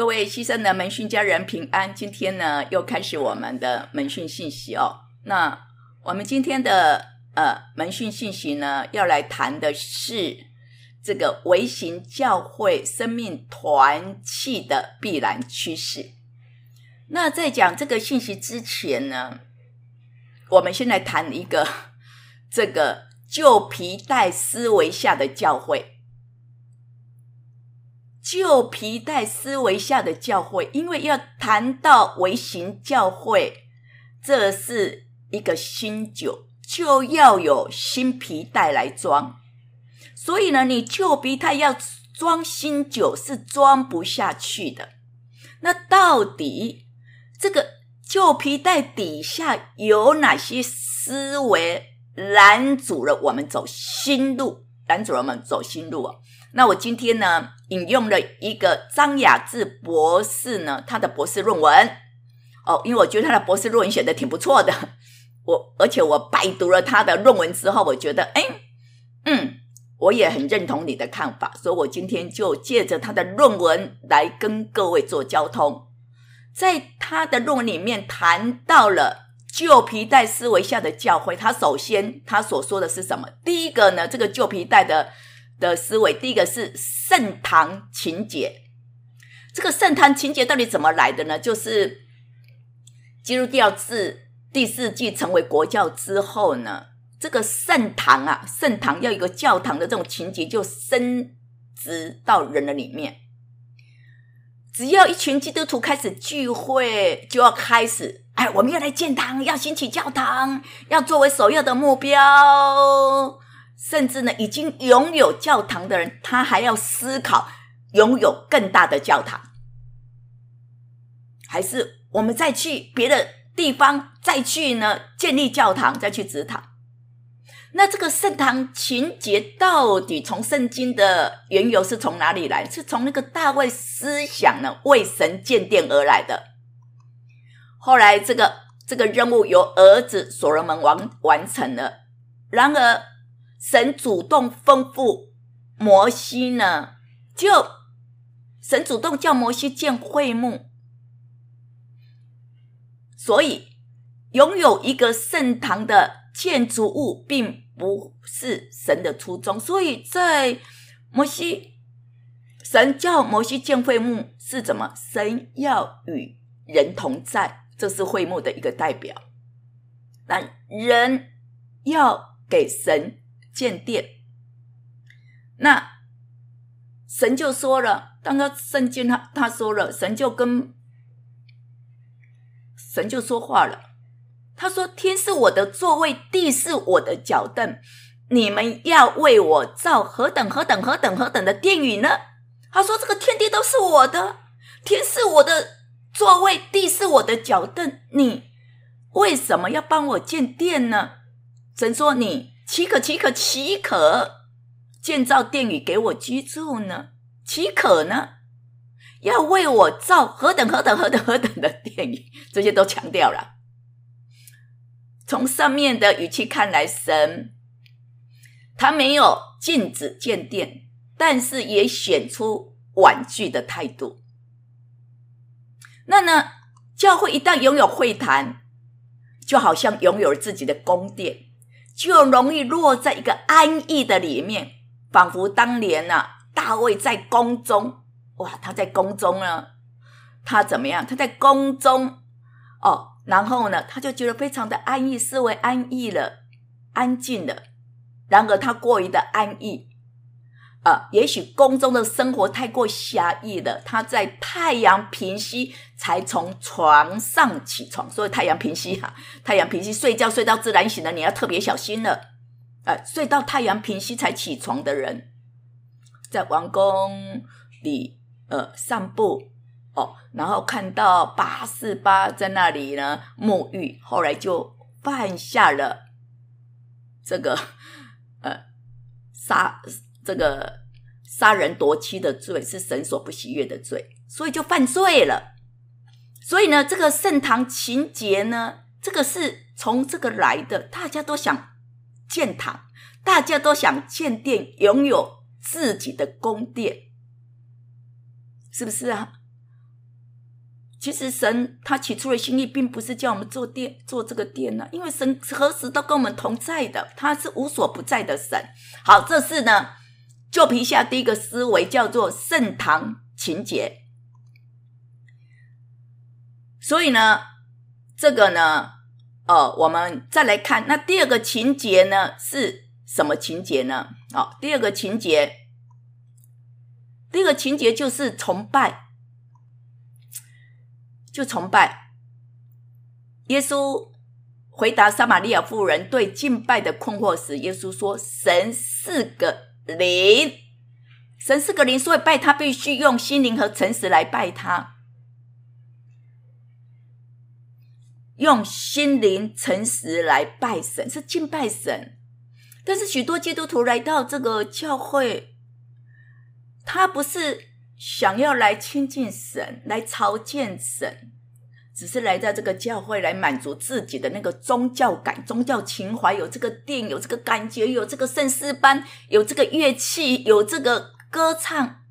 各位牺牲的门训家人平安，今天呢又开始我们的门训信息哦。那我们今天的门训信息呢，要来谈的是这个微型教会生命团契的必然趋势。那在讲这个信息之前呢，我们先来谈一个这个旧皮带思维下的教会。旧皮带思维下的教会，因为要谈到微型教会，这是一个新酒，就要有新皮带来装。所以呢，你旧皮带要装新酒是装不下去的。那到底这个旧皮带底下有哪些思维拦阻了我们走新路？那我今天呢引用了一个张雅志博士呢他的博士论文因为我觉得他的博士论文写得挺不错的，而且我拜读了他的论文之后，我觉得我也很认同你的看法，所以我今天就借着他的论文来跟各位做交通。在他的论文里面谈到了旧皮带思维下的教会，他首先他所说的是什么？第一个呢，这个旧皮带的思维，第一个是圣堂情节。这个圣堂情节到底怎么来的呢？就是基督教自第4纪成为国教之后呢，这个圣堂要有一个教堂的这种情节就升值到人的里面。只要一群基督徒开始聚会，就要开始我们要来建堂，要兴起教堂，要作为首要的目标。甚至呢，已经拥有教堂的人，他还要思考拥有更大的教堂，还是我们再去别的地方再去呢建立教堂，再去植堂。那这个圣堂情节到底从圣经的缘由是从哪里来？是从那个大卫思想呢为神建殿而来的。后来这个任务由儿子所罗门完成了。然而神主动吩咐摩西呢，神主动叫摩西建会幕，所以拥有一个圣堂的建筑物并不是神的初衷。所以在神叫摩西建会幕是怎么？神要与人同在，这是会幕的一个代表。但人要给神建殿，那神就说了，刚刚圣经他说了，神就说话了，他说天是我的座位，地是我的脚凳，你们要为我造何等的殿宇呢？他说这个天地都是我的，天是我的座位，地是我的脚凳，你为什么要帮我建殿呢？神说你岂可建造殿宇给我居住呢？岂可呢？要为我造何等的殿宇，这些都强调了。从上面的语气看来，神他没有禁止建殿，但是也显出婉拒的态度。那呢，教会一旦拥有会坛，就好像拥有了自己的宫殿，就容易落在一个安逸的里面，仿佛当年大卫在宫中，他在宫中呢，他怎么样？他在宫中然后呢，他就觉得非常的安逸，思维安逸了，安静了。然而他过于的安逸，也许宫中的生活太过狭义了，他在太阳平息才从床上起床。所以太阳平息睡觉睡到自然醒了，你要特别小心了。睡到太阳平息才起床的人，在王宫里散步然后看到848在那里呢沐浴，后来就犯下了这个杀人夺妻的罪，是神所不喜悦的罪，所以就犯罪了。所以呢，这个圣堂情节呢，这个是从这个来的，大家都想建堂，大家都想建殿，拥有自己的宫殿，是不是啊？ 其实神他起初的心意并不是叫我们做这个殿啊，因为神何时都跟我们同在的，他是无所不在的神。好，这是呢旧皮下第一个思维，叫做圣堂情节。所以呢这个呢我们再来看，那第二个情节呢是什么情节呢？第二个情节就是崇拜，就崇拜。耶稣回答撒玛利亚妇人对敬拜的困惑时，耶稣说神是个灵，神是个灵，所以拜他必须用心灵和诚实来拜他，用心灵诚实来拜神，是敬拜神。但是许多基督徒来到这个教会，他不是想要来亲近神，来朝见神，只是来到这个教会来满足自己的那个宗教感、宗教情怀，有这个殿，有这个感觉，有这个圣诗班，有这个乐器，有这个歌唱，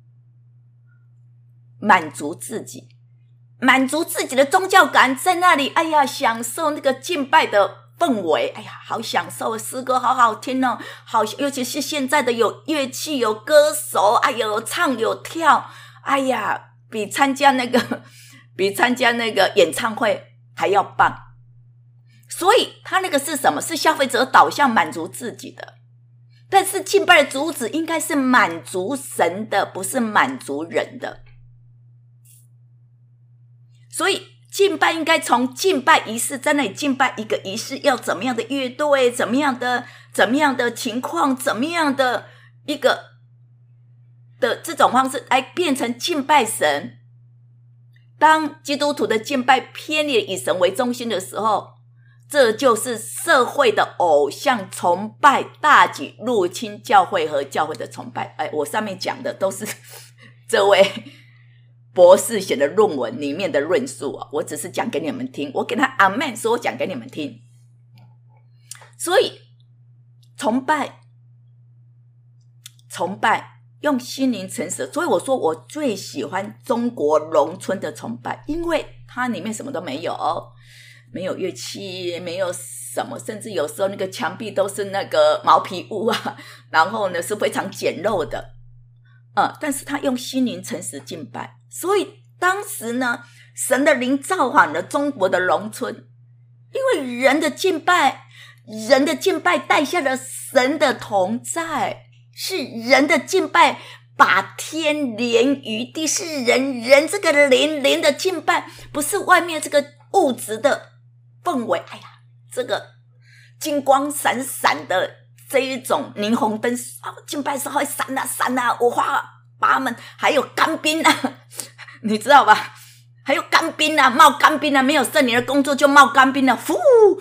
满足自己的宗教感，在那里哎呀享受那个敬拜的氛围，哎呀好享受，诗歌好好听哦，好，尤其是现在的有乐器有歌手，哎呀有唱有跳，哎呀比参加那个演唱会还要棒。所以他那个是什么？是消费者导向，满足自己的。但是敬拜的主旨应该是满足神的，不是满足人的。所以敬拜应该从敬拜仪式，在那里敬拜一个仪式要怎么样的乐队，怎么样的情况，怎么样的一个的这种方式来变成敬拜神。当基督徒的敬拜偏离以神为中心的时候，这就是社会的偶像崇拜大举入侵教会和教会的崇拜。我上面讲的都是这位博士写的论文里面的论述我只是讲给你们听，我给他阿们，说我讲给你们听。所以崇拜用心灵诚实，所以我说我最喜欢中国农村的崇拜，因为它里面什么都没有，没有乐器，没有什么，甚至有时候那个墙壁都是那个毛皮屋啊，然后呢是非常简陋的，但是他用心灵诚实敬拜。所以当时呢神的灵造访了中国的农村，因为人的敬拜带下了神的同在，是人的敬拜把天连于地，是人这个灵的敬拜，不是外面这个物质的氛围。哎呀，这个金光闪闪的这一种霓虹灯敬拜时候会闪啊五花八门，还有干冰啊，你知道吧？还有干冰啊，冒干冰啊，没有圣灵的工作就冒干冰啊，呼，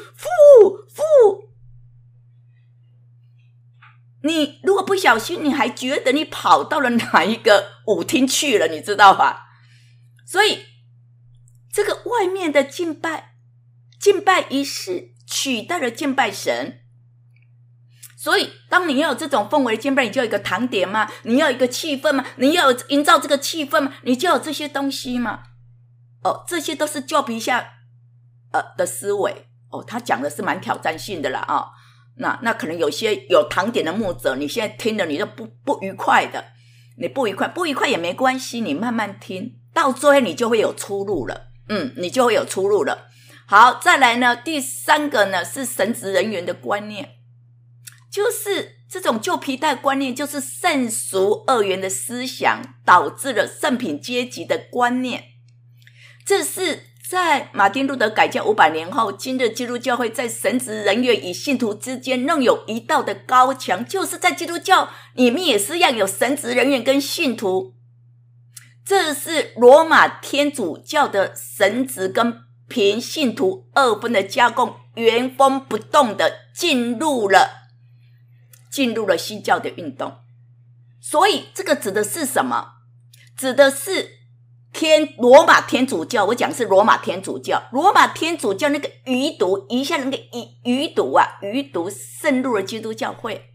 你如果不小心，你还觉得你跑到了哪一个舞厅去了，你知道吧？所以这个外面的敬拜仪式取代了敬拜神。所以当你要有这种氛围的敬拜，你就有一个堂点嘛，你要有一个气氛嘛，你要有营造这个气氛嘛，你就有这些东西嘛。这些都是旧皮下的思维他讲的是蛮挑战性的啦那可能有些有堂点的牧者，你现在听了你就不愉快的，你不愉快也没关系，你慢慢听，到最后你就会有出路了。你就会有出路了。好，再来呢，第三个呢是神职人员的观念，就是这种旧皮带观念，就是圣俗二元的思想导致了圣品阶级的观念。这是在马丁路德改教500年后，今日基督教会在神职人员与信徒之间仍有一道的高墙，就是在基督教里面也是要有神职人员跟信徒。这是罗马天主教的神职跟凭信徒二分的加工，原封不动的进入了新教的运动。所以这个指的是什么？指的是罗马天主教，我讲是罗马天主教那个余毒，一下那个余毒渗入了基督教会，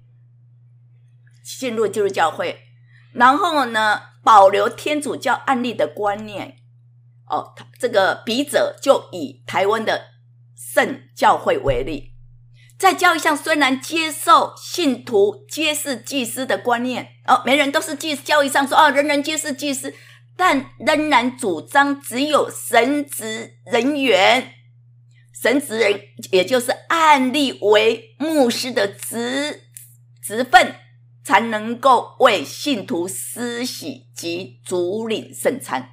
然后呢保留天主教案例的观念， 这个笔者就以台湾的圣教会为例，在教义上虽然接受信徒皆是祭司的观念，每人都是祭司，教义上说人人皆是祭司，但仍然主张只有神职人员，神职人也就是按立为牧师的职分，才能够为信徒施洗及主领圣餐。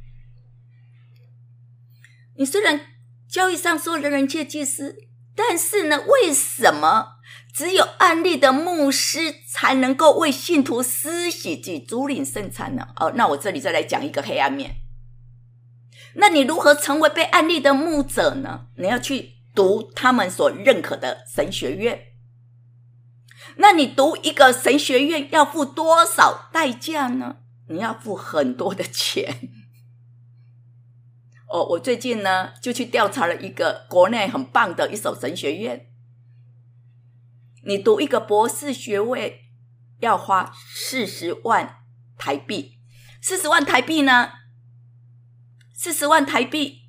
你虽然教义上说人人皆祭司，但是呢，为什么只有按立的牧师才能够为信徒施洗及主领圣餐呢？那我这里再来讲一个黑暗面。那你如何成为被按立的牧者呢？你要去读他们所认可的神学院。那你读一个神学院要付多少代价呢？你要付很多的钱。我最近呢就去调查了一个国内很棒的一所神学院，你读一个博士学位要花40万台币。40万台币呢，40万台币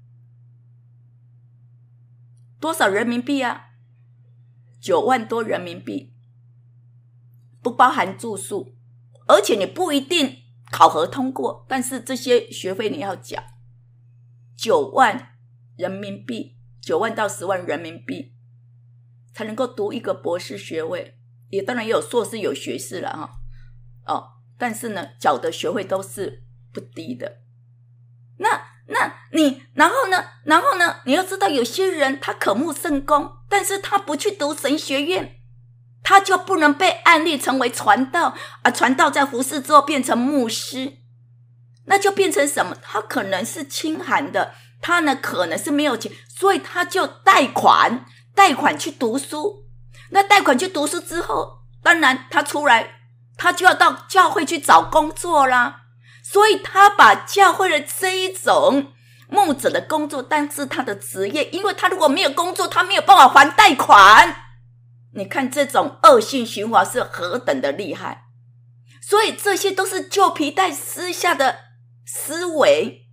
多少人民币啊？9万多人民币，不包含住宿，而且你不一定考核通过，但是这些学费你要缴。9万人民币，9万到10万人民币才能够读一个博士学位，也当然也有硕士有学士了但是呢缴的学费都是不低的。那你然后呢你要知道，有些人他渴慕圣工，但是他不去读神学院，他就不能被按立成为传道传道在服侍之后变成牧师，那就变成什么？他可能是清寒的，他呢可能是没有钱，所以他就贷款去读书。那贷款去读书之后，当然他出来他就要到教会去找工作啦，所以他把教会的这一种牧者的工作当是他的职业，因为他如果没有工作，他没有办法还贷款。你看这种恶性循环是何等的厉害。所以这些都是旧皮带撕下的思维，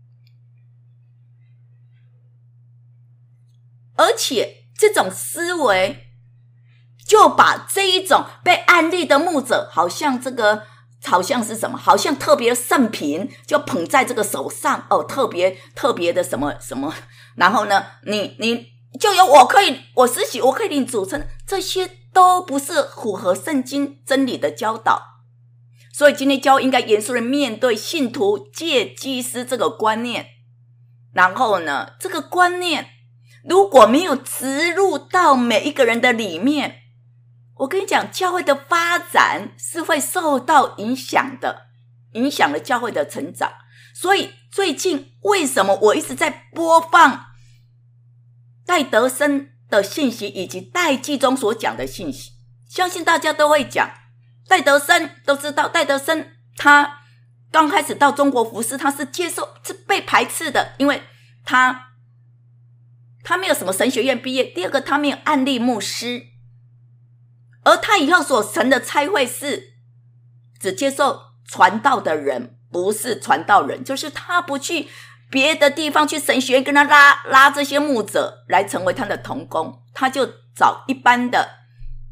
而且这种思维就把这一种被按立的牧者好像是什么，好像特别圣品，就捧在这个手上特别的什么，然后呢你就有我施洗，我可以领主称，这些都不是符合圣经真理的教导。所以今天教会应该严肃的面对信徒借祭司这个观念，然后呢这个观念如果没有植入到每一个人的里面，我跟你讲，教会的发展是会受到影响的，影响了教会的成长。所以最近为什么我一直在播放戴德生的信息以及戴季中所讲的信息，相信大家都会讲。戴德生都知道，戴德生他刚开始到中国服侍，他是被排斥的，因为他没有什么神学院毕业，第二个他没有按立牧师，而他以后所成的差会是只接受传道的人，不是传道人，就是他不去别的地方去神学院跟他拉这些牧者来成为他的同工，他就找一般的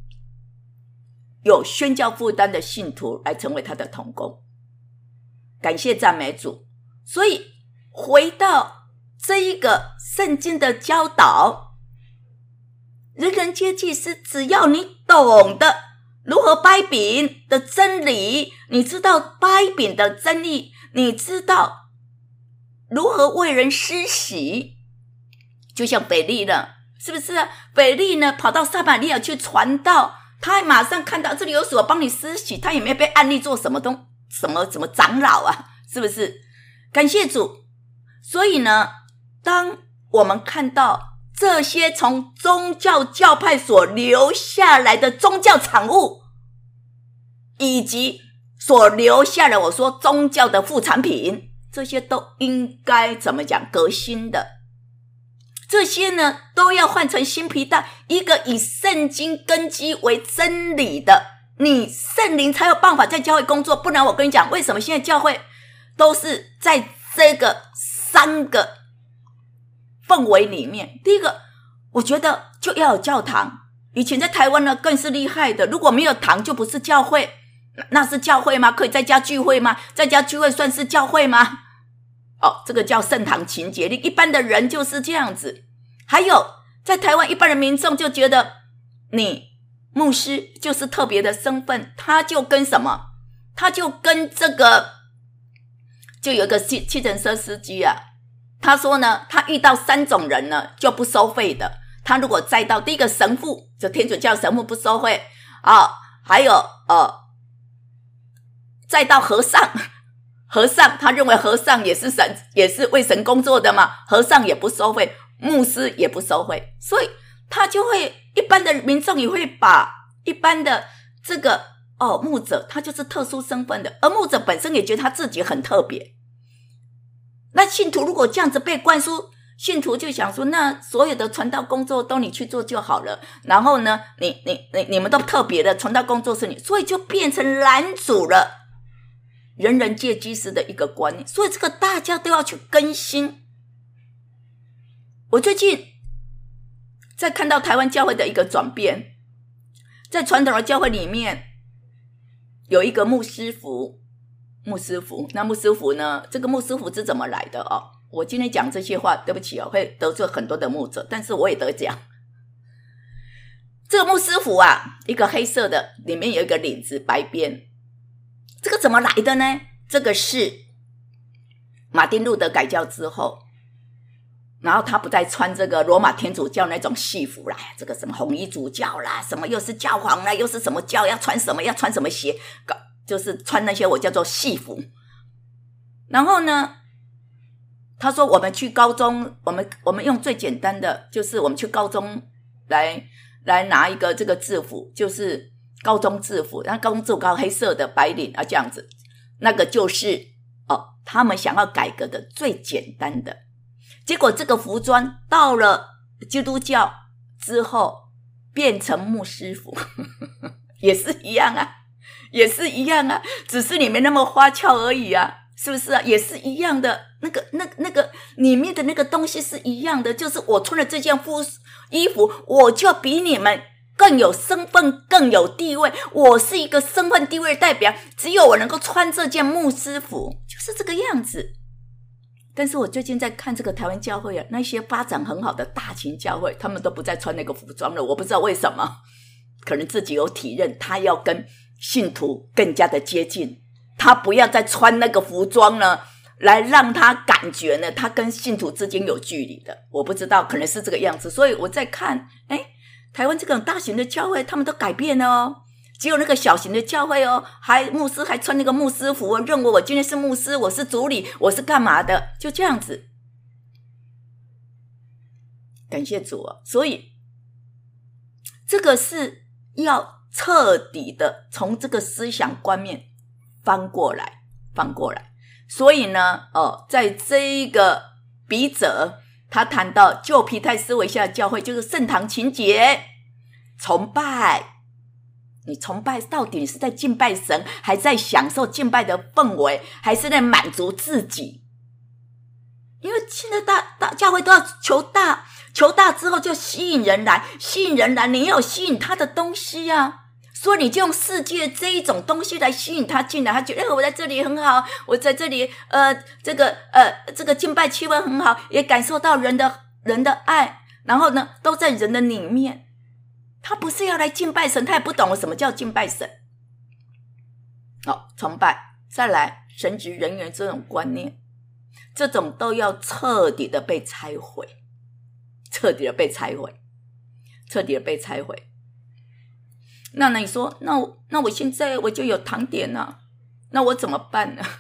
有宣教负担的信徒来成为他的同工。感谢赞美主。所以回到这一个圣经的教导，人人皆祭司，只要你懂得如何掰饼的真理，你知道掰饼的真理，你知道如何为人施洗，就像腓力了，是不是啊？腓力呢跑到撒玛利亚去传道，他还马上看到这里有水帮你施洗，他也没有被按立做什么长老啊，是不是？感谢主。所以呢，当我们看到这些从宗教教派所留下来的宗教产物，以及所留下的我说宗教的副产品，这些都应该怎么讲？革新的。这些呢都要换成新皮带，一个以圣经根基为真理的，你圣灵才有办法在教会工作。不然我跟你讲，为什么现在教会都是在这个 3个氛围里面。第一个，我觉得就要有教堂。以前在台湾呢更是厉害的，如果没有堂就不是教会。那是教会吗？可以在家聚会吗？在家聚会算是教会吗？这个叫圣堂情节，一般的人就是这样子。还有在台湾一般的民众就觉得你牧师就是特别的身份，他就跟什么？他就跟这个，就有一个汽程车司机啊，他说呢，他遇到3种人呢就不收费的。他如果载到第一个神父，就天主教神父不收费还有载到和尚他认为和尚也是神，也是为神工作的嘛，和尚也不收费，牧师也不收费，所以他就会一般的民众也会把一般的这个牧者他就是特殊身份的，而牧者本身也觉得他自己很特别。那信徒如果这样子被灌输，信徒就想说，那所有的传道工作都你去做就好了，然后呢你们都特别的传道工作是你，所以就变成拦阻了人人皆祭司的一个观念。所以这个大家都要去更新。我最近在看到台湾教会的一个转变，在传统的教会里面有一个牧师服，那牧师服呢，这个牧师服是怎么来的我今天讲这些话对不起会得罪很多的牧者，但是我也得讲。这个牧师服啊，一个黑色的，里面有一个领子白边，这个怎么来的呢？这个是马丁路德改教之后，然后他不再穿这个罗马天主教那种戏服啦，这个什么红衣主教啦，什么又是教皇啦，又是什么教，要穿什么鞋，就是穿那些我叫做戏服。然后呢，他说我们去高中，我们用最简单的，就是我们去高中来拿一个这个制服，就是高中制服，然后高中制服黑色的白领这样子，那个就是他们想要改革的最简单的。结果这个服装到了基督教之后变成牧师服也是一样啊，只是你没那么花俏而已啊，是不是啊？也是一样的，那个里面的那个东西是一样的，就是我穿了这件衣服，我就比你们更有身份，更有地位，我是一个身份地位的代表，只有我能够穿这件牧师服，就是这个样子。但是我最近在看这个台湾教会那些发展很好的大型教会，他们都不再穿那个服装了，我不知道为什么，可能自己有体认，他要跟信徒更加的接近，他不要再穿那个服装呢，来让他感觉呢，他跟信徒之间有距离的，我不知道，可能是这个样子。所以我在看台湾这种大型的教会他们都改变了只有那个小型的教会牧师还穿那个牧师服，认为我今天是牧师，我是主理，我是干嘛的，就这样子。感谢主所以这个是要彻底的从这个思想观念翻过来。所以呢在这个笔者他谈到旧皮太思维下的教会就是圣堂情节，崇拜，你崇拜到底是在敬拜神，还在享受敬拜的氛围，还是在满足自己？因为现在大教会都要求大之后就吸引人来，你要有吸引他的东西啊，所以你就用世界这一种东西来吸引他进来，他觉得我在这里很好，我在这里这个敬拜气氛很好，也感受到人的爱，然后呢都在人的里面。他不是要来敬拜神，他也不懂什么叫敬拜神。崇拜，再来神职人员这种观念，这种都要彻底的被拆毁。那你说，那我现在我就有堂点了，那我怎么办呢？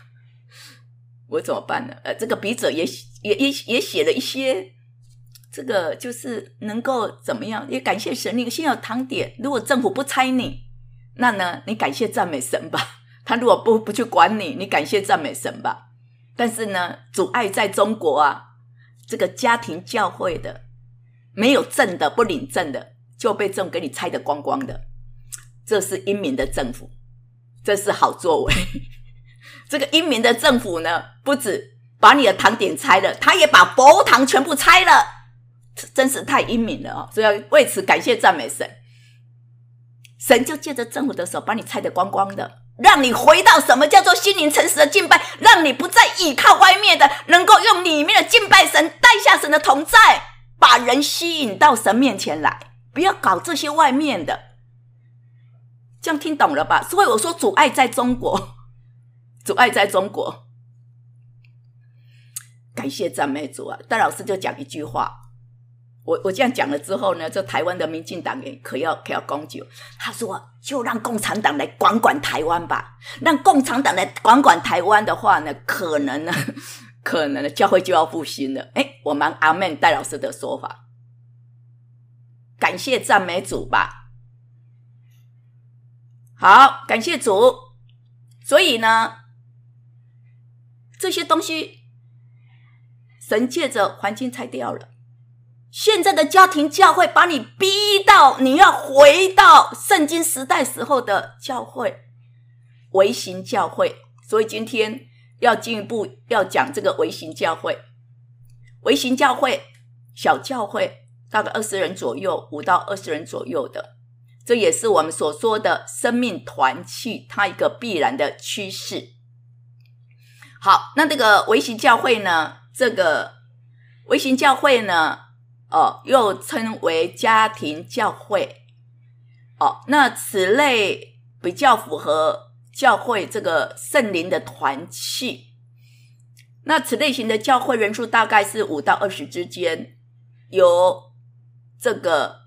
这个笔者也写了一些。这个就是能够怎么样，也感谢神，你先有堂点，如果政府不拆你，那呢你感谢赞美神吧，他如果不去管你，你感谢赞美神吧。但是呢阻碍在中国这个家庭教会的没有证的，不领证的，就被政府给你拆得光光的，这是英明的政府，这是好作为这个英明的政府呢，不止把你的堂点拆了，他也把佛堂全部拆了，真是太英明了所以要为此感谢赞美神。神就借着政府的手把你拆得光光的，让你回到什么叫做心灵诚实的敬拜，让你不再依靠外面的，能够用里面的敬拜神，带下神的同在，把人吸引到神面前来，不要搞这些外面的。这样听懂了吧？所以我说主爱在中国，主爱在中国。感谢赞美主戴老师就讲一句话，我这样讲了之后呢，这台湾的民进党也可要攻击。他说就让共产党来管台湾吧，让共产党来管台湾的话呢，可能呢教会就要复兴了。我们阿们戴老师的说法，感谢赞美主吧。好，感谢主。所以呢，这些东西神借着环境拆掉了。现在的家庭教会把你逼到你要回到圣经时代时候的教会，微型教会。所以今天要进一步要讲这个微型教会。微型教会小教会大概20人左右，5到20人左右的，这也是我们所说的生命团契它一个必然的趋势。好，那这个微型教会呢，这个微型教会呢又称为家庭教会那此类比较符合教会这个圣灵的团契。那此类型的教会人数大概是5到20之间，由这个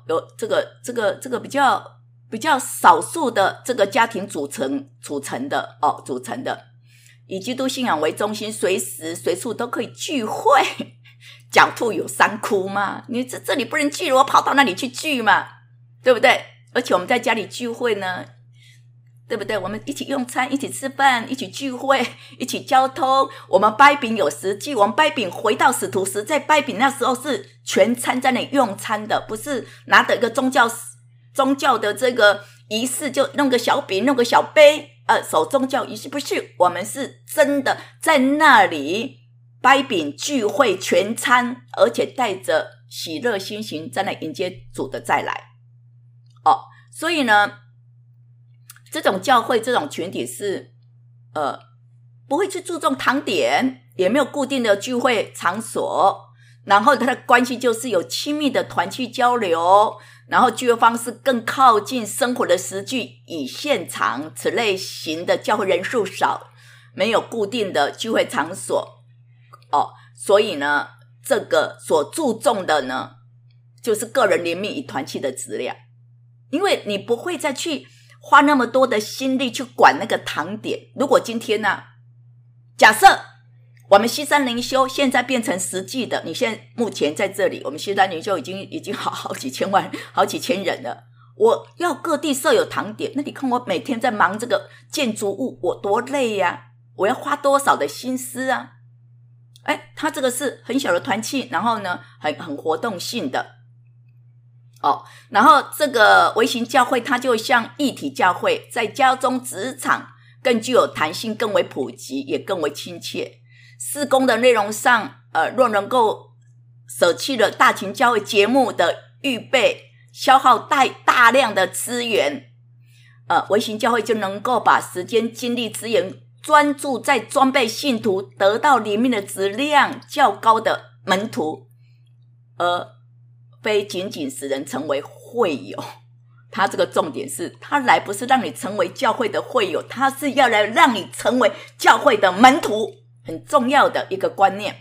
比较少数的这个家庭组成的，以基督信仰为中心，随时随处都可以聚会。狡兔有3窟嘛，你这里不能聚，我跑到那里去聚嘛，对不对？而且我们在家里聚会呢，对不对？我们一起用餐，一起吃饭，一起聚会，一起交通。我们掰饼有实际，我们掰饼回到使徒时代掰饼那时候是全餐在那里用餐的，不是拿着一个宗教的这个仪式就弄个小饼弄个小杯守宗教仪式，不是，我们是真的在那里掰饼聚会全餐，而且带着喜乐心情在那迎接主的再来所以呢，这种教会这种群体是不会去注重堂点，也没有固定的聚会场所，然后它的关系就是有亲密的团契交流，然后聚会方式更靠近生活的实际与现场。此类型的教会人数少，没有固定的聚会场所所以呢，这个所注重的呢，就是个人灵命与团契的质量。因为你不会再去花那么多的心力去管那个堂点。如果今天呢假设我们西山灵修现在变成实际的，你现在目前在这里，我们西山灵修已经好几千万好几千人了，我要各地设有堂点，那你看我每天在忙这个建筑物，我多累我要花多少的心思它这个是很小的团契，然后呢很活动性的然后这个微型教会它就像一体教会，在家中职场更具有弹性，更为普及，也更为亲切。事工的内容上若能够舍弃了大型教会节目的预备，消耗大量的资源微型教会就能够把时间精力资源专注在装备信徒得到里面的质量较高的门徒，而非仅仅使人成为会友。他这个重点是，他来不是让你成为教会的会友，他是要来让你成为教会的门徒，很重要的一个观念。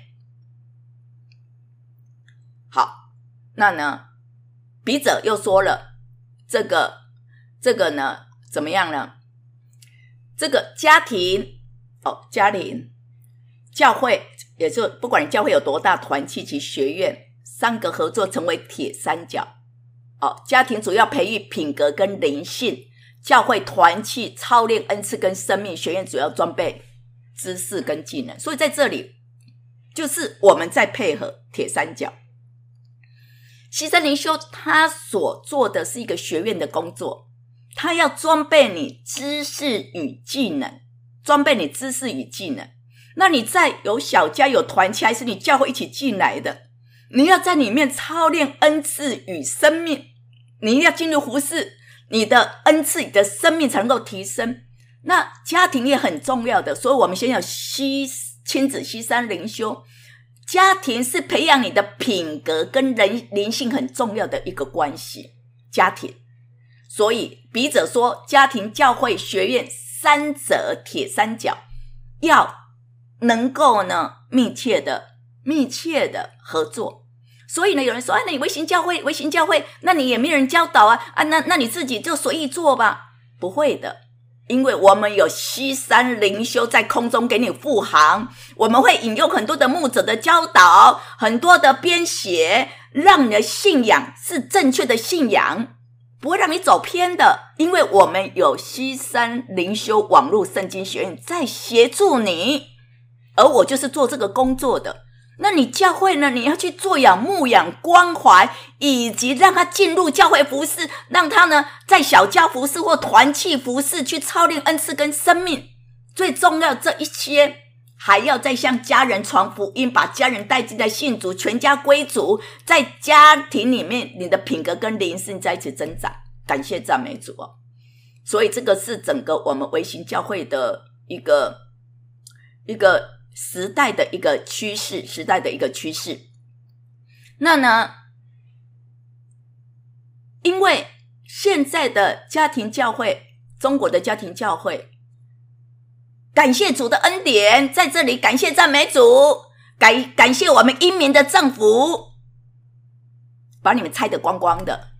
好，那呢笔者又说了这个呢怎么样呢？这个家庭教会，也就不管你教会有多大，团契及学院3个合作成为铁三角家庭主要培育品格跟灵性，教会团契操练恩赐跟生命，学院主要装备知识跟技能。所以在这里就是我们在配合铁三角。西山灵修他所做的是一个学院的工作，他要装备你知识与技能，装备你知识与技能。 那你在有小家有团契，还是你教会一起进来的，你要在里面操练恩赐与生命，你要进入服事，你的恩赐你的生命才能够提升。那家庭也很重要的，所以我们先要亲子西山灵修。家庭是培养你的品格跟灵性很重要的一个关系，家庭。所以笔者说，家庭教会学院三者铁三角要能够呢密切的合作。所以呢，有人说那你微型教会，那你也没人教导啊，那你自己就随意做吧。不会的，因为我们有西山灵修在空中给你护航，我们会引用很多的牧者的教导，很多的编写，让你的信仰是正确的信仰，不会让你走偏的。因为我们有西山灵修网络圣经学院在协助你，而我就是做这个工作的。那你教会呢，你要去做牧养关怀，以及让他进入教会服事，让他呢在小家服事或团契服事去操练恩赐跟生命。最重要这一些还要再向家人传福音，把家人带进来信主，全家归主，在家庭里面你的品格跟灵性在一起增长。感谢赞美主哦！所以这个是整个我们微型教会的一个时代的一个趋势，那呢，因为现在的家庭教会，中国的家庭教会，感谢主的恩典，在这里感谢赞美主，感谢我们英明的政府，把你们拆得光光的，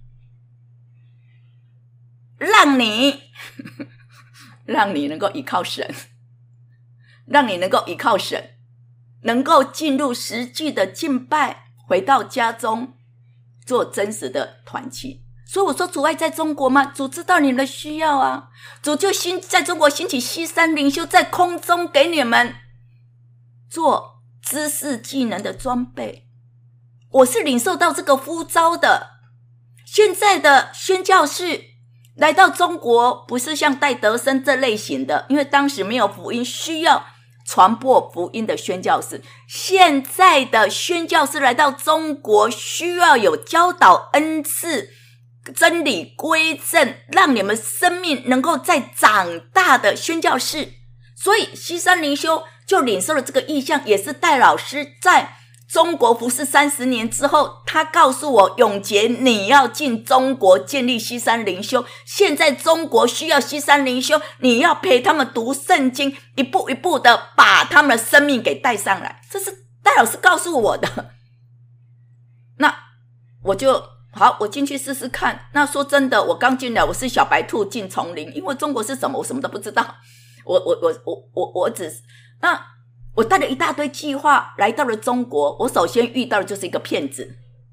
让你能够依靠神，让你能够依靠神，能够进入实际的敬拜，回到家中做真实的团契。所以我说主爱在中国吗？主知道你们的需要啊，主就在中国兴起西山灵修，在空中给你们做知识技能的装备。我是领受到这个呼召的。现在的宣教士来到中国，不是像戴德生这类型的，因为当时没有福音，需要传播福音的宣教士。现在的宣教士来到中国，需要有教导恩赐、真理归正，让你们生命能够再长大的宣教士。所以西山灵修就领受了这个意向，也是戴老师在中国服事30年之后，他告诉我，永杰，你要进中国建立西山灵修，现在中国需要西山灵修，你要陪他们读圣经，一步一步的把他们的生命给带上来。这是戴老师告诉我的。那我就好，我进去试试看。那说真的，我刚进来，我是小白兔进丛林，因为中国是什么我什么都不知道。我只我带了一大堆计划来到了中国，我首先遇到的就是一个骗子。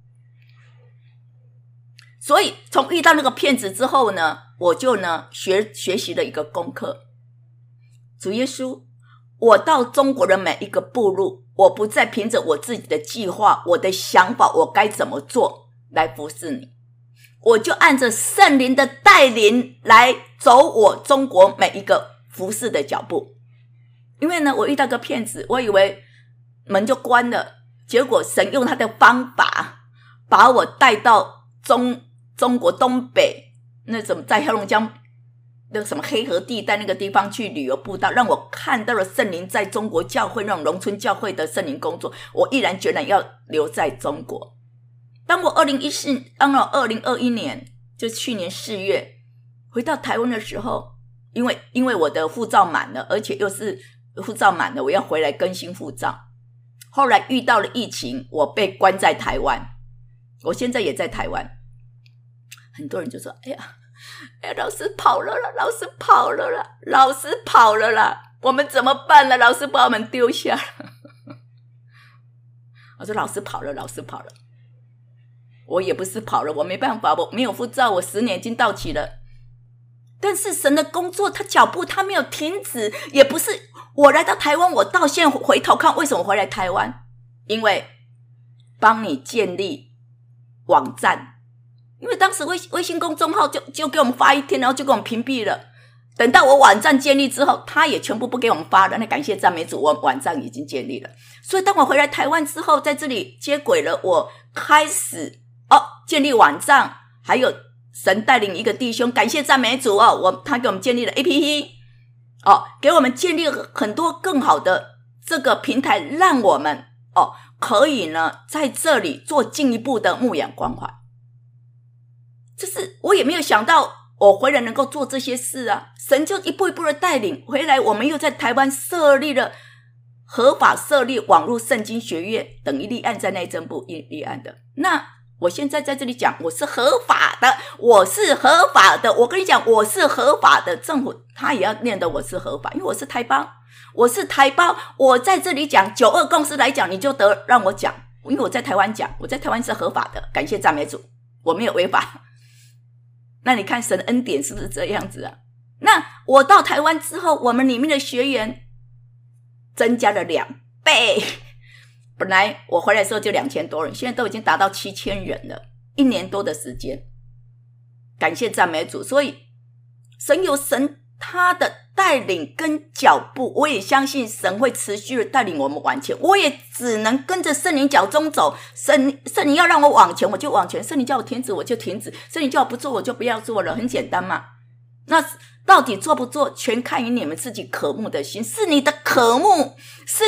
所以从遇到那个骗子之后呢，我就学习了一个功课。主耶稣，我到中国的每一个部落，我不再凭着我自己的计划，我的想法，我该怎么做来服侍你，我就按着圣灵的带领来走我中国每一个服侍的脚步。因为呢，我遇到个骗子，我以为门就关了，结果神用他的方法把我带到中国东北那种在黑龙江那个什么黑河地带那个地方去旅游布道，让我看到了圣灵在中国教会那种农村教会的圣灵工作，我毅然决然要留在中国。当我2021年就去年4月回到台湾的时候，因为我的护照满了，而且又是护照满了，我要回来更新护照。后来遇到了疫情，我被关在台湾，我现在也在台湾。很多人就说，哎呀，老师跑了啦，老师跑了啦，老师跑了啦，我们怎么办呢？老师把我们丢下了。我说老师跑了，老师跑了。我也不是跑了，我没办法，我没有护照，我10年已经到期了。但是神的工作，他脚步他没有停止，也不是我来到台湾，我到现在回头看为什么回来台湾，因为帮你建立网站。因为当时微信公众号就给我们发一天，然后就给我们屏蔽了。 等到我网站建立之后，他也全部不给我们发了。那感谢赞美主，我网站已经建立了。所以当我回来台湾之后，在这里接轨了，我开始建立网站，还有神带领一个弟兄，感谢赞美主他给我们建立了 APP 给我们建立很多更好的这个平台，让我们可以呢在这里做进一步的牧养关怀。这是我也没有想到我回来能够做这些事啊，神就一步一步的带领回来。我们又在台湾合法设立网络圣经学院，等于立案在内政部立案的。那我现在在这里讲我是合法的，我是合法的，我跟你讲我是合法的，政府他也要念得我是合法，因为我是台胞，我在这里讲92公司来讲，你就得让我讲，因为我在台湾讲，我在台湾是合法的，感谢赞美主，我没有违法。那你看神恩典是不是这样子啊？那我到台湾之后，我们里面的学员增加了2倍，本来我回来的时候就2000多人，现在都已经达到7000人了，1年多的时间，感谢赞美主。所以神有神他的带领跟脚步，我也相信神会持续的带领我们往前，我也只能跟着圣灵脚中走。圣灵要让我往前我就往前，圣灵叫我停止我就停止，圣灵叫我不做我就不要做了，很简单嘛。那到底做不做全看于你们自己渴慕的心，是你的渴慕，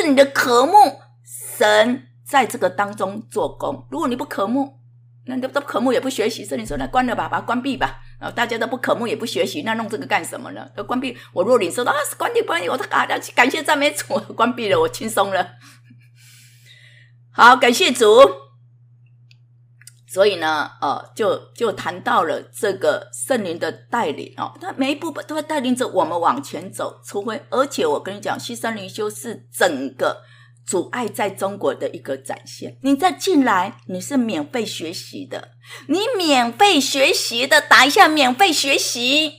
神在这个当中做工。如果你不渴慕，那你都渴慕也不学习，圣灵说那关了吧，把它关闭吧。大家都不渴慕也不学习，那弄这个干什么呢？都关闭。我若领受到是关闭，我都感谢赞美主，我关闭了，我轻松了。好，感谢主。所以呢就谈到了这个圣灵的带领他每一步都会带领着我们往前走，而且我跟你讲，西山灵修是整个主爱在中国的一个展现。你再进来，你是免费学习的，打一下免费学习，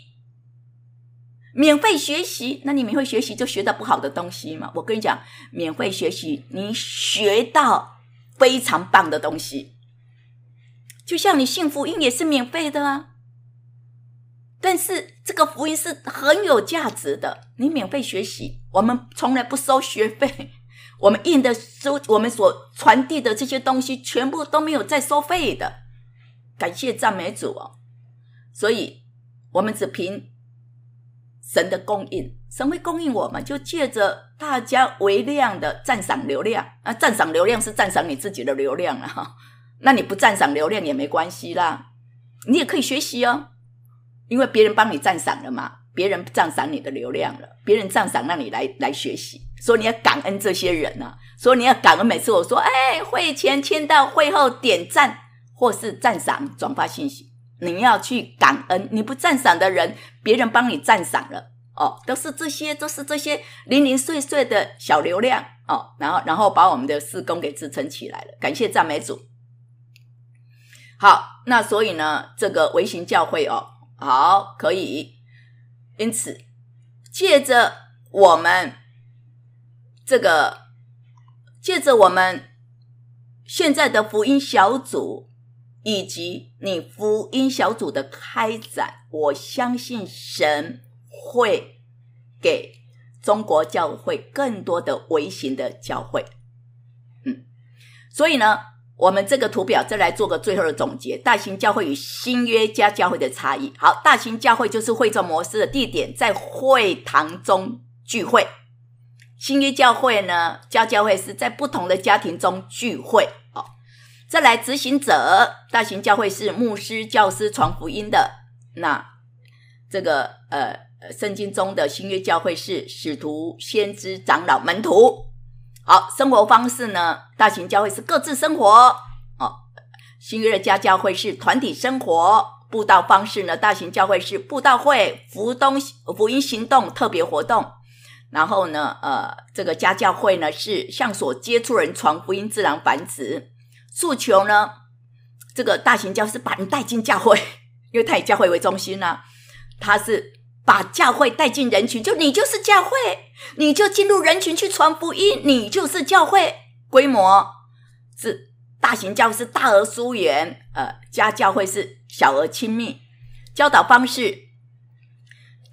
那你免费学习就学到不好的东西嘛？我跟你讲，免费学习你学到非常棒的东西，就像你信福音也是免费的啊，但是这个福音是很有价值的，你免费学习，我们从来不收学费，我们印的书，我们所传递的这些东西全部都没有再收费的，感谢赞美主所以我们只凭神的供应，神会供应我们，就借着大家微量的赞赏流量赞赏流量是赞赏你自己的流量那你不赞赏流量也没关系啦，你也可以学习因为别人帮你赞赏了嘛，别人赞赏你的流量了，别人赞赏让你来学习，所以你要感恩这些人所以你要感恩。每次我说会前签到，会后点赞或是赞赏转发信息，你要去感恩，你不赞赏的人别人帮你赞赏了都是这些零零碎碎的小流量然后把我们的事工给支撑起来了，感谢赞美主。好，那所以呢这个微型教会好，可以，因此借着我们现在的福音小组以及你福音小组的开展，我相信神会给中国教会更多的微型的教会所以呢我们这个图表再来做个最后的总结，大型教会与新约家教会的差异。好，大型教会就是会众模式的地点在会堂中聚会，新约教会呢，家教会是在不同的家庭中聚会再来执行者，大型教会是牧师教师传福音的，那这个圣经中的新约教会是使徒先知长老门徒。好，生活方式呢，大型教会是各自生活新约的家教会是团体生活。布道方式呢，大型教会是布道会、福音行动特别活动，然后呢这个家教会呢是向所接触人传福音，自然繁殖。诉求呢，这个大型教会是把人带进教会，因为他以教会为中心他是把教会带进人群，就你就是教会，你就进入人群去传福音，你就是教会。规模是大型教会是大而疏远，家教会是小而亲密。教导方式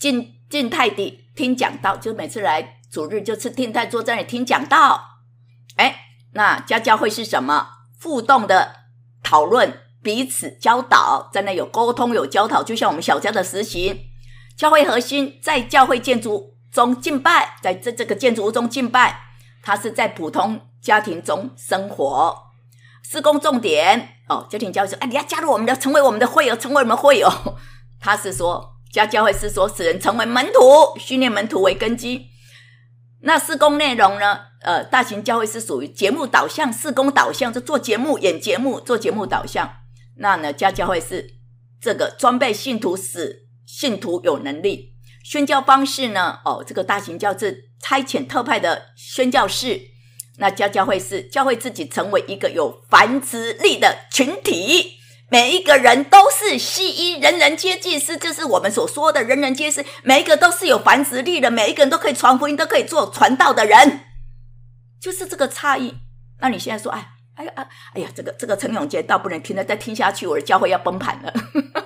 静态地听讲道，就每次来主日就是静态坐在那里听讲道。那家教会是什么？互动的讨论，彼此教导，在那有沟通有教导，就像我们小家的实行。教会核心在教会建筑中敬拜，在这个建筑物中敬拜，它是在普通家庭中生活。事工重点家庭教会说你要加入我们的，成为我们的会友，成为我们会友。他是说家教会是说使人成为门徒，训练门徒为根基。那事工内容呢，大型教会是属于节目导向，事工导向，就做节目演节目，做节目导向。那呢家教会是这个装备信徒，使信徒有能力。宣教方式呢这个大型教是差遣特派的宣教士。那家教会是教会自己成为一个有繁殖力的群体，每一个人都是西医，人人皆祭司，这是我们所说的人人皆是，每一个都是有繁殖力的，每一个人都可以传福音，都可以做传道的人，就是这个差异。那你现在说哎呀，这个陈永杰倒不能听了，再听下去我的教会要崩盘了。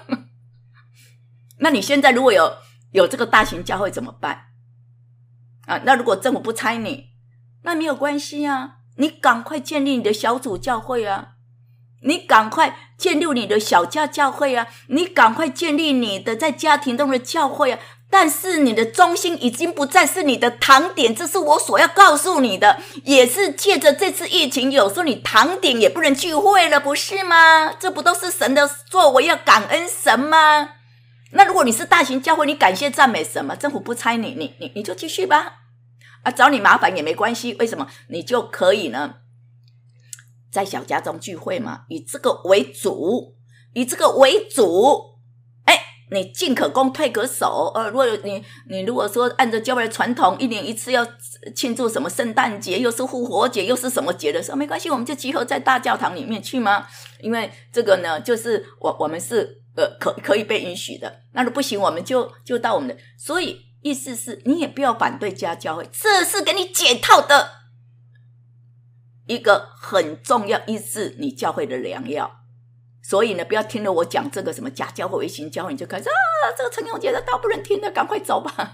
那你现在如果有这个大型教会怎么办那如果政府不拆你，那没有关系啊，你赶快建立你的小组教会啊，你赶快建立你的小家教会啊，你赶快建立你的在家庭中的教会啊。但是你的中心已经不再是你的堂点，这是我所要告诉你的，也是借着这次疫情，有时候你堂点也不能聚会了，不是吗？这不都是神的作为，要感恩神吗？那如果你是大型教会，你感谢赞美神吗？政府不拆你就继续吧找你麻烦也没关系，为什么？你就可以呢在小家中聚会嘛，以这个为主，你进可攻退可守。如果你如果说按照教会的传统，1年1次要庆祝什么圣诞节，又是复活节，又是什么节的时候，没关系，我们就集合在大教堂里面去吗？因为这个呢就是我们是可以被允许的。那如果不行，我们就到我们的。所以意思是你也不要反对家教会，这是给你解套的一个很重要，医治你教会的良药。所以呢，不要听了我讲这个什么假教会、微型教会，你就开始这个陈永杰的道不能听的，赶快走吧。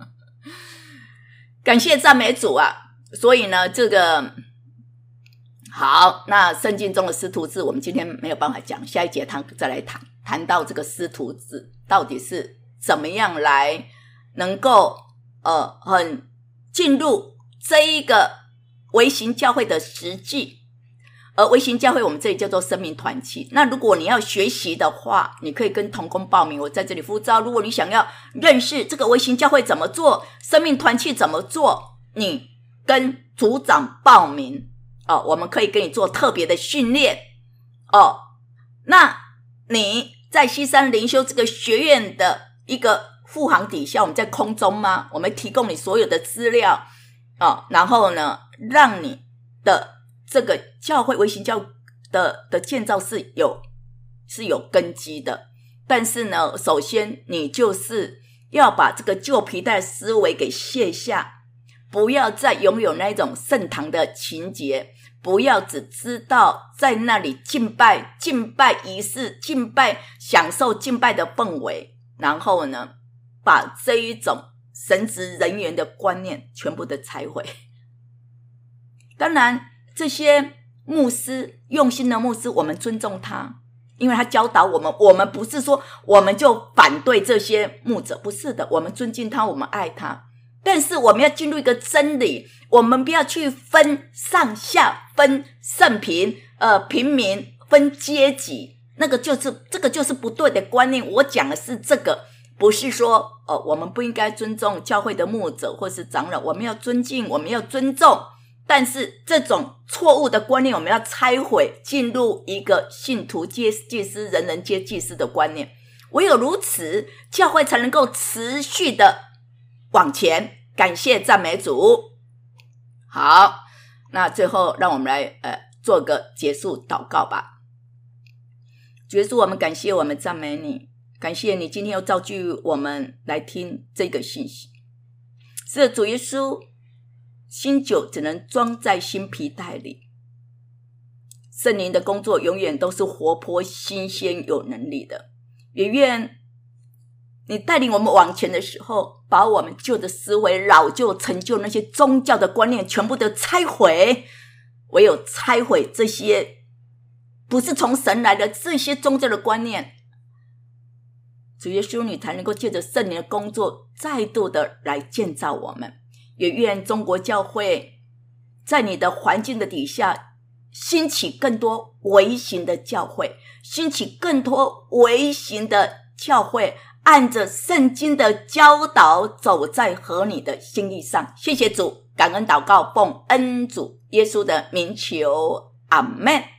感谢赞美主啊！所以呢，这个好，那圣经中的师徒制我们今天没有办法讲，下一节再来谈到这个师徒制到底是怎么样来能够很进入这一个微型教会的实际。而微型教会我们这里叫做生命团契。那如果你要学习的话，你可以跟同工报名，我在这里呼召。如果你想要认识这个微型教会怎么做，生命团契怎么做，你跟组长报名我们可以给你做特别的训练那你在西山灵修这个学院的一个副行底下，我们在空中吗？我们提供你所有的资料然后呢，让你的这个教会微型教的建造是有根基的。但是呢，首先你就是要把这个旧皮带思维给卸下，不要再拥有那种圣堂的情节，不要只知道在那里敬拜仪式，享受敬拜的氛围，然后呢把这一种神职人员的观念全部的拆毁。当然这些牧师，用心的牧师，我们尊重他，因为他教导我们不是说我们就反对这些牧者，不是的，我们尊敬他，我们爱他。但是我们要进入一个真理，我们不要去分上下，分圣贫平民，分阶级，这个就是不对的观念。我讲的是这个，不是说我们不应该尊重教会的牧者或是长老，我们要尊敬，我们要尊重。但是这种错误的观念我们要拆毁，进入一个信徒皆祭司，人人皆祭司的观念。唯有如此，教会才能够持续的往前。感谢赞美主。好，那最后让我们来做个结束祷告吧。主耶稣，我们感谢，我们赞美你，感谢你今天又召聚我们来听这个信息。是的，主耶稣，新酒只能装在新皮袋里，圣灵的工作永远都是活泼新鲜有能力的。也愿你带领我们往前的时候，把我们旧的思维、老旧陈旧那些宗教的观念全部都拆毁，唯有拆毁这些不是从神来的这些宗教的观念，主耶稣你才能够借着圣灵的工作再度的来建造我们。也愿中国教会在你的环境的底下兴起更多微型的教会，兴起更多微型的教会，按着圣经的教导走在合你的心意上。谢谢主，感恩祷告，奉恩主耶稣的名求，阿们。